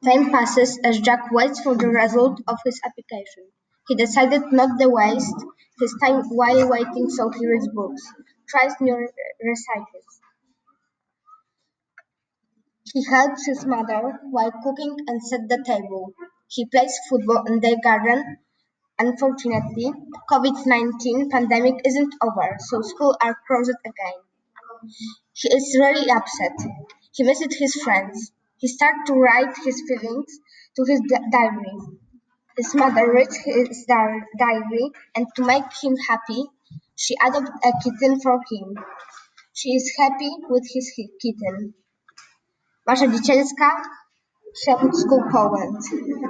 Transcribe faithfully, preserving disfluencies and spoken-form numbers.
Time passes as Jack waits for the result of his application. He decided not to waste his time while waiting, so he reads books, tries new re- recipes. He helps his mother while cooking and set the table. He plays football in their garden. Unfortunately, COVID nineteen pandemic isn't over, so schools are closed again. He is really upset. He misses his friends. He starts to write his feelings to his di- diary. His mother reads his di- diary, and to make him happy, she adopted a kitten for him. She is happy with his hi- kitten. Masza Dziecielska, Przewód Szkół Poland.